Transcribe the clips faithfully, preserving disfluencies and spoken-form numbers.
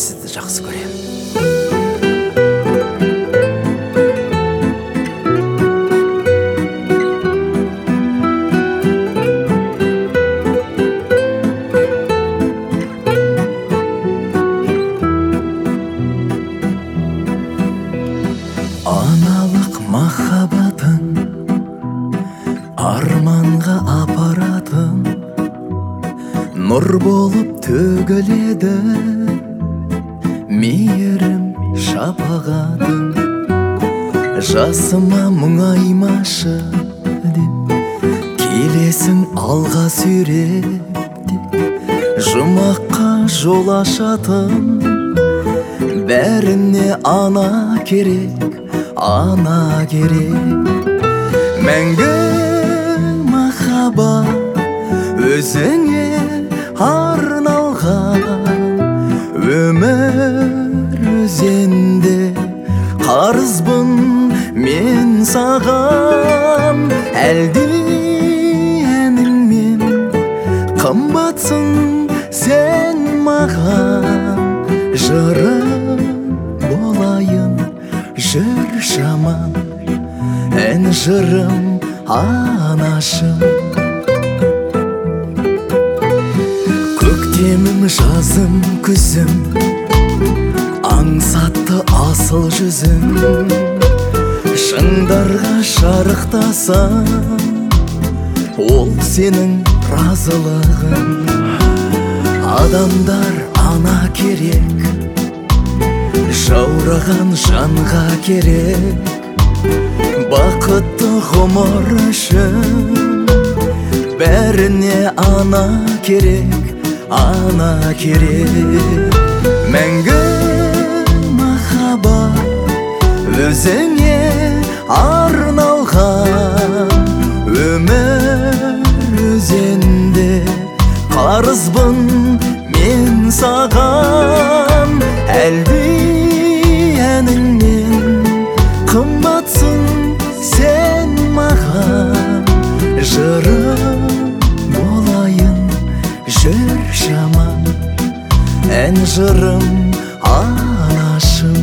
сізді жақсы көрем. Аналық махаббатың арманға апаратын, нұр болып төгіледі мейірім шапағатың. Жасыма мұңаймашы деп келесің алға сүйреп, жұмаққа жол ашатын, бәріне ана керек, ана керек. Мәңгі махаббат өзіңе арналған, өмір өзенде қарызбын мен саған. Әлде әніңмен қымбатсың сен маған, жырым болайын жүр шамам, ән жырым анашым. Көктемім, жазым, күзім, аңсатты асыл жүзім, шыңдарға шарықтасам, ол сенің разылығың. Адамдар ана керек, жаураған жанға керек, бақытты ғұмыр үшін бәріне ана керек, ана керек. Мәңгі махаббат өзіңе арналған, өмір өзенде қарызбын мен саған. Әлде әніңмен қымбатсың сен маған, жырым болайын жүр шамам, ән жырым анашым.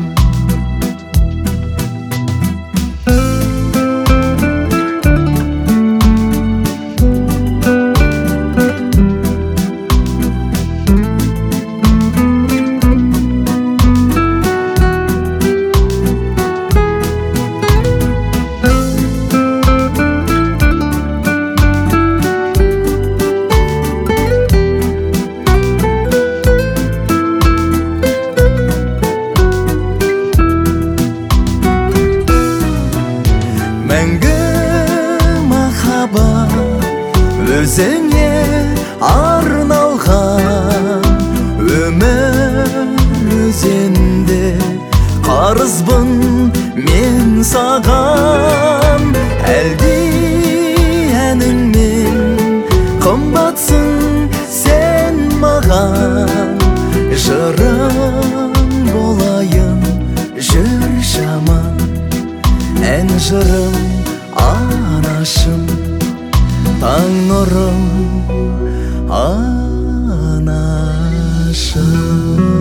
Мәңгі махаббат өзіңе арналған, өмір өзенде қарызбын мен саған. Әлде әніңмен қымбатсың сен маған, жырым болайын жүр шамам, ән жырым анашым. Таң нұрым анашым.